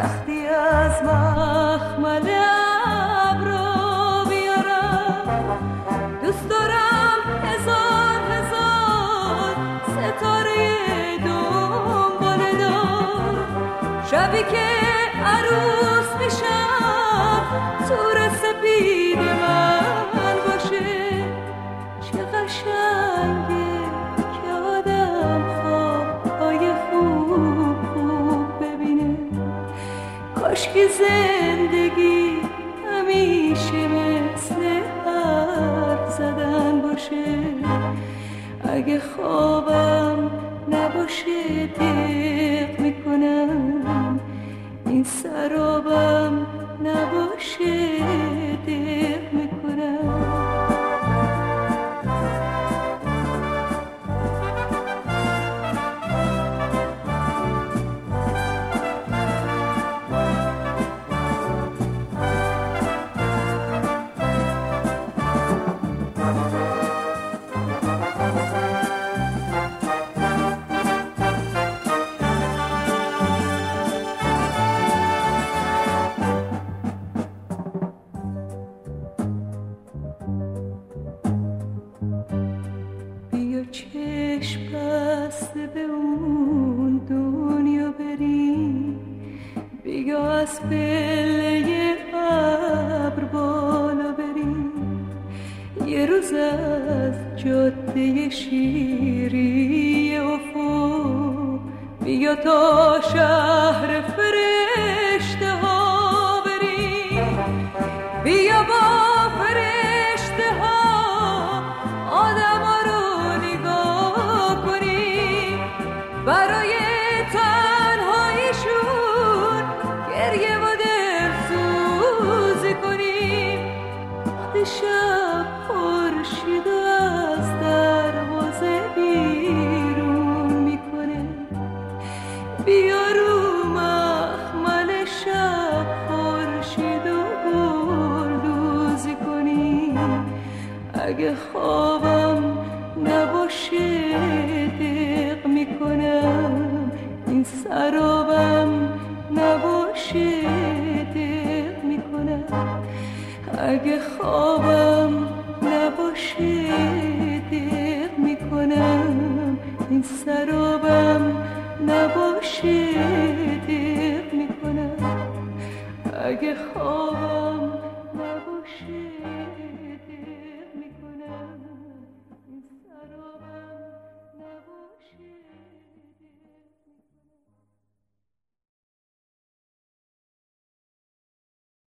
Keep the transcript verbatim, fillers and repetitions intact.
وقتی از مخمل ابرو بیارم دوست دارم هزار هزار ستاره دنباله دار شبی که عروس میشم تور سپید من باشه چه قشنگه که آدم خوابهای خوب خوب ببینه کاشکی زندگی همیشه مثل حرف زدن باشه اگه خوابم نباشه دق میکنم این سرابم نباشه دق میکنم چشم بسته به اون دنیا بریم بیا از پله ابر بالا بریم یه روز از جاده شیری افق بیا تا شهر فرشته ها بریم بیا با فرشته ها آدم برای تنهاییشون گریه و دلسوزی کنیم وقتی شب خورشید از دروازه بیرون میکنه بیا رو مخمل شب خورشید و گلدوزی کنیم اگه خوابم نباشه دق میکنم این سرابم نباشه دق میکنم اگه خوابم نباشه دق میکنم این سرابم نباشه دق میکنم اگه خوابم